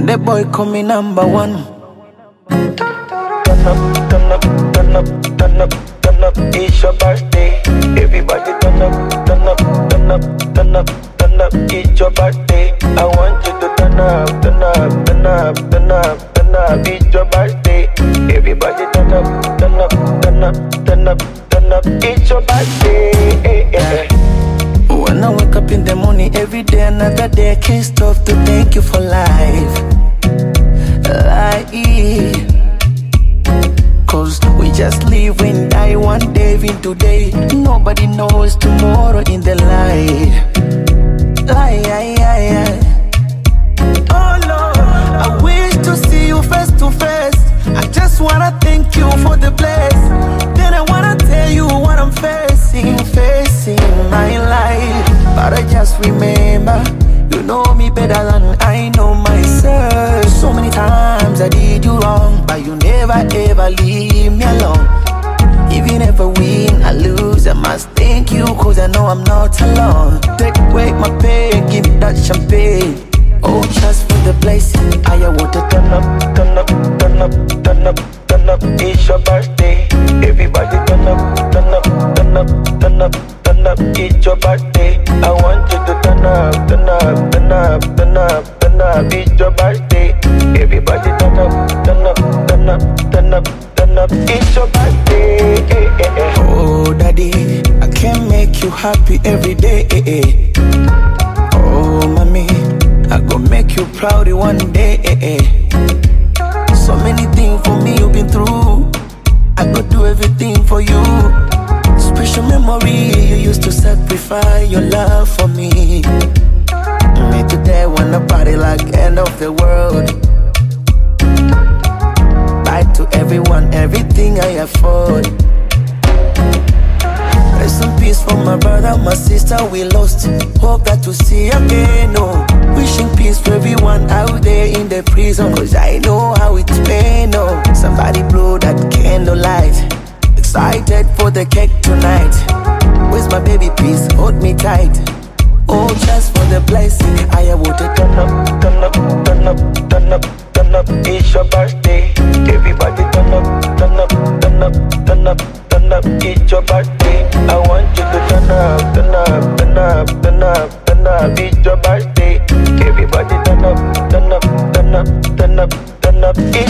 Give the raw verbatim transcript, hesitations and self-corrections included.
The boy call me number one. Turn up, turn up, turn up, turn up, turn up, it's your birthday. Everybody turn up, turn up, turn up, turn up, turn up, it's your birthday. I want you to turn up, turn up, turn up, turn up, turn up, it's your birthday. Everybody turn up, turn up, turn up, turn up, turn up, it's your birthday. Hey, hey. When I wake up in the morning, every day, another day, I can't stop to thank you for life. Life. Cause we just live and die one day in today. Nobody knows tomorrow in the light. Light. Oh Lord, I wish to see you face to face. I just wanna thank you for the place. Then I wanna tell you what I'm facing, facing my life. But I just remember, you know me better than I know myself. So many times I did you wrong, but you never ever leave me alone. Even if I win, I lose, I must thank you, cause I know I'm not alone. Take away my pain, give me that champagne. Oh, just for the blessing, I want to turn up, turn up, turn up, turn up, turn up, it's your birthday. Everybody turn up, turn up, turn up, turn up, turn up, it's your birthday. I want you to turn up, turn up, turn up, turn up, turn up, it's your birthday. Everybody turn up, turn up, turn up, turn up, turn up, it's your birthday. Hey, hey, hey. Oh, daddy, I can make you happy every day. Oh, mommy, I go make you proud one day. So many things for me you've been through. I go do everything for you. Special memory, you used to sacrifice your love for me. Me today wanna party like end of the world. Buy to everyone everything I afford. Rest in peace for my brother, my sister we lost. Hope that to see again, oh. Wishing peace for everyone out there in the prison, cause I know how it's been, oh. Somebody blow that candlelight. Excited for the cake tonight. Where's my baby, please hold me tight. Oh, just for the blessing, I want to turn up, turn up, turn up, turn up, turn up, it's your birthday. Everybody turn up, turn up, turn up, turn up, turn up, it's your birthday. I want you to turn up, turn up, turn up, turn up, turn up, it's your birthday. Everybody turn up, turn up, turn up, turn up, turn up, it's